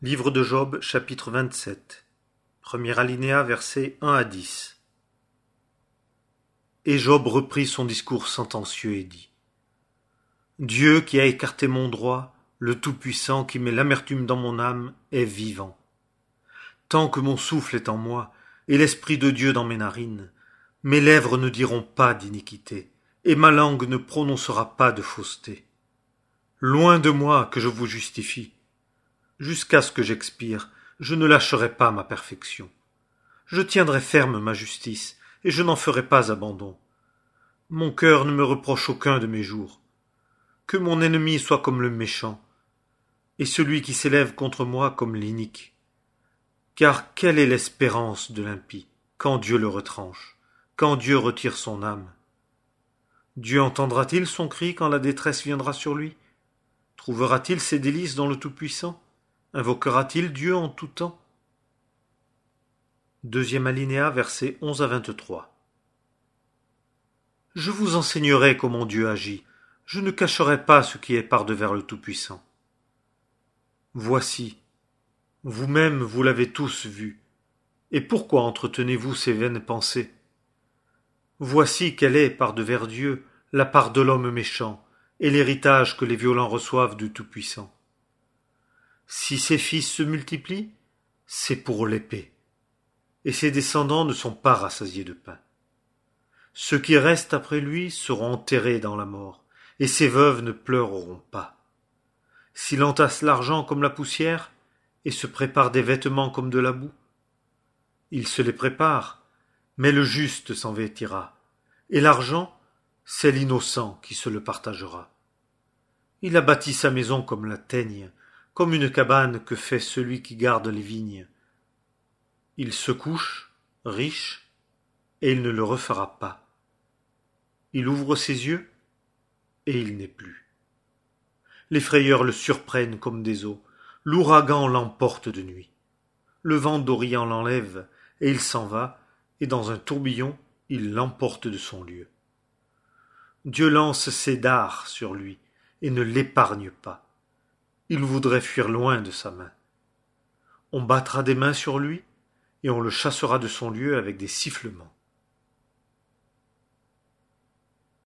Livre de Job, chapitre 27. Premier alinéa, versets 1 à 10. Et Job reprit son discours sentencieux et dit: Dieu qui a écarté mon droit, le Tout-Puissant qui met l'amertume dans mon âme, est vivant. Tant que mon souffle est en moi, et l'Esprit de Dieu dans mes narines, mes lèvres ne diront pas d'iniquité, et ma langue ne prononcera pas de fausseté. Loin de moi que je vous justifie. Jusqu'à ce que j'expire, je ne lâcherai pas ma perfection. Je tiendrai ferme ma justice, et je n'en ferai pas abandon. Mon cœur ne me reproche aucun de mes jours. Que mon ennemi soit comme le méchant, et celui qui s'élève contre moi comme l'inique. Car quelle est l'espérance de l'impie, quand Dieu le retranche, quand Dieu retire son âme? Dieu entendra-t-il son cri quand la détresse viendra sur lui? Trouvera-t-il ses délices dans le Tout-Puissant? Invoquera-t-il Dieu en tout temps? Deuxième alinéa, versets 11 à 23. Je vous enseignerai comment Dieu agit. Je ne cacherai pas ce qui est par-devers le Tout-Puissant. Voici, vous-même vous l'avez tous vu. Et pourquoi entretenez-vous ces vaines pensées? Voici quelle est, par-devers Dieu, la part de l'homme méchant, et l'héritage que les violents reçoivent du Tout-Puissant. Si ses fils se multiplient, c'est pour l'épée, et ses descendants ne sont pas rassasiés de pain. Ceux qui restent après lui seront enterrés dans la mort, et ses veuves ne pleureront pas. S'il entasse l'argent comme la poussière, et se prépare des vêtements comme de la boue, il se les prépare, mais le juste s'en vêtira, et l'argent, c'est l'innocent qui se le partagera. Il a bâti sa maison comme la teigne, comme une cabane que fait celui qui garde les vignes. Il se couche, riche, et il ne le refera pas. Il ouvre ses yeux, et il n'est plus. Les frayeurs le surprennent comme des eaux, l'ouragan l'emporte de nuit. Le vent d'Orient l'enlève, et il s'en va, et dans un tourbillon, il l'emporte de son lieu. Dieu lance ses dards sur lui, et ne l'épargne pas. Il voudrait fuir loin de sa main. On battra des mains sur lui, et on le chassera de son lieu avec des sifflements.